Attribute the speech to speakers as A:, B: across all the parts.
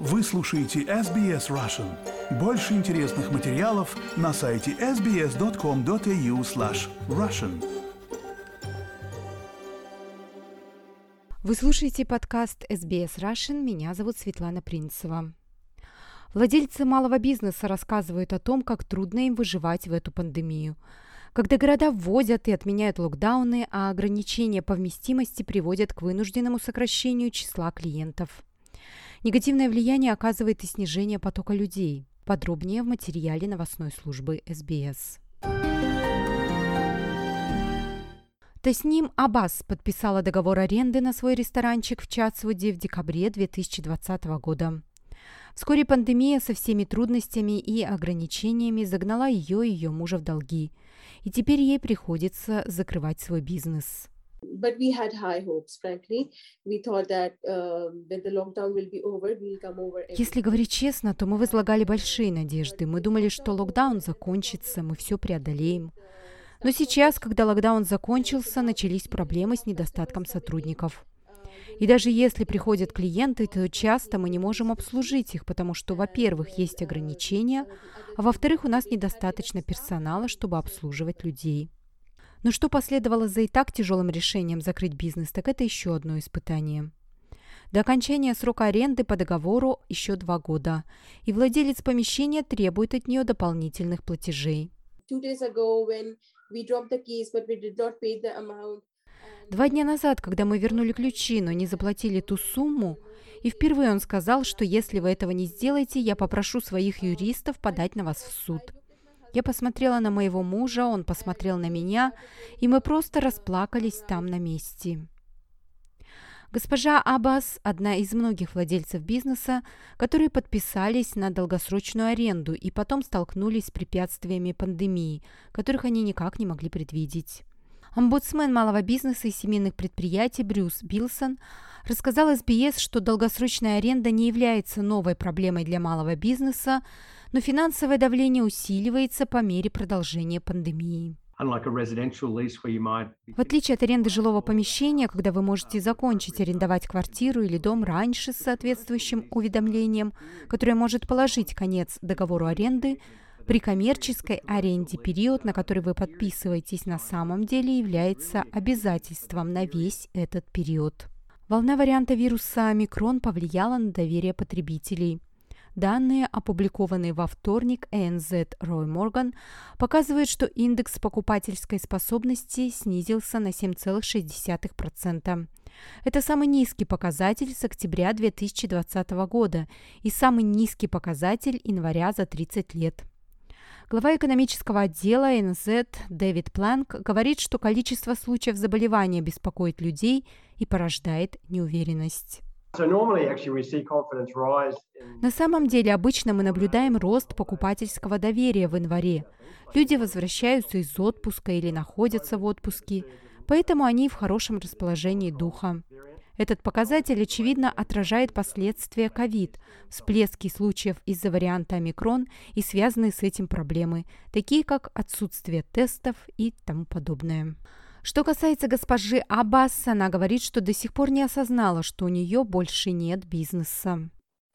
A: Вы слушаете SBS Russian. Больше интересных материалов на сайте sbs.com.au/russian.
B: Вы слушаете подкаст SBS Russian. Меня зовут Светлана Принцева. Владельцы малого бизнеса рассказывают о том, как трудно им выживать в эту пандемию. Когда города вводят и отменяют локдауны, а ограничения по вместимости приводят к вынужденному сокращению числа клиентов. Негативное влияние оказывает и снижение потока людей. Подробнее в материале новостной службы SBS. Тасним Аббас подписала договор аренды на свой ресторанчик в Чатсвуде в декабре 2020 года. Вскоре пандемия со всеми трудностями и ограничениями загнала ее и ее мужа в долги, и теперь ей приходится закрывать свой бизнес. Если говорить честно, то мы возлагали большие надежды. Мы думали, что локдаун закончится, мы все преодолеем. Но сейчас, когда локдаун закончился, начались проблемы с недостатком сотрудников. И даже если приходят клиенты, то часто мы не можем обслужить их, потому что, во-первых, есть ограничения, а во-вторых, у нас недостаточно персонала, чтобы обслуживать людей. Но что последовало за и так тяжелым решением закрыть бизнес, так это еще одно испытание. До окончания срока аренды по договору еще 2 года, и владелец помещения требует от нее дополнительных платежей. 2 дня назад, когда мы вернули ключи, но не заплатили ту сумму, и впервые он сказал, что если вы этого не сделаете, я попрошу своих юристов подать на вас в суд. Я посмотрела на моего мужа, он посмотрел на меня, и мы просто расплакались там на месте. Госпожа Аббас – одна из многих владельцев бизнеса, которые подписались на долгосрочную аренду и потом столкнулись с препятствиями пандемии, которых они никак не могли предвидеть. Омбудсмен малого бизнеса и семейных предприятий Брюс Билсон рассказал SBS, что долгосрочная аренда не является новой проблемой для малого бизнеса, но финансовое давление усиливается по мере продолжения пандемии. В отличие от аренды жилого помещения, когда вы можете закончить арендовать квартиру или дом раньше с соответствующим уведомлением, которое может положить конец договору аренды, при коммерческой аренде период, на который вы подписываетесь, на самом деле является обязательством на весь этот период. Волна варианта вируса омикрон повлияла на доверие потребителей. Данные, опубликованные во вторник ANZ Roy Morgan, показывают, что индекс покупательской способности снизился на 7,6%. Это самый низкий показатель с октября 2020 года и самый низкий показатель января за 30 лет. Глава экономического отдела ANZ Дэвид Планк говорит, что количество случаев заболевания беспокоит людей и порождает неуверенность. На самом деле, обычно мы наблюдаем рост покупательского доверия в январе. Люди возвращаются из отпуска или находятся в отпуске, поэтому они в хорошем расположении духа. Этот показатель, очевидно, отражает последствия ковид, всплески случаев из-за варианта омикрон и связанные с этим проблемы, такие как отсутствие тестов и тому подобное. Что касается госпожи Аббас, она говорит, что до сих пор не осознала, что у нее больше нет бизнеса.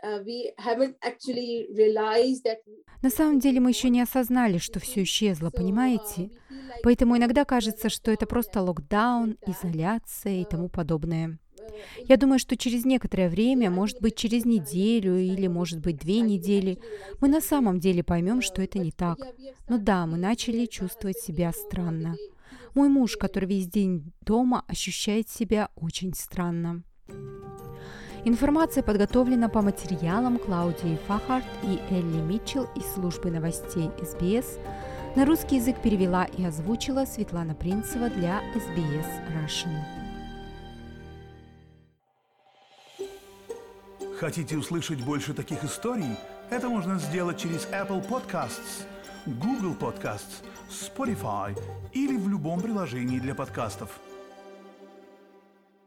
B: На самом деле мы еще не осознали, что все исчезло, понимаете? Поэтому иногда кажется, что это просто локдаун, изоляция и тому подобное. Я думаю, что через некоторое время, может быть, через неделю или, может быть, 2 недели, мы на самом деле поймем, что это не так. Но да, мы начали чувствовать себя странно. Мой муж, который весь день дома, ощущает себя очень странно. Информация подготовлена по материалам Клаудии Фахарт и Элли Митчелл из службы новостей SBS. На русский язык перевела и озвучила Светлана Принцева для SBS Russian.
A: Хотите услышать больше таких историй? Это можно сделать через Apple Podcasts, Google Podcasts, Spotify или в любом приложении для подкастов.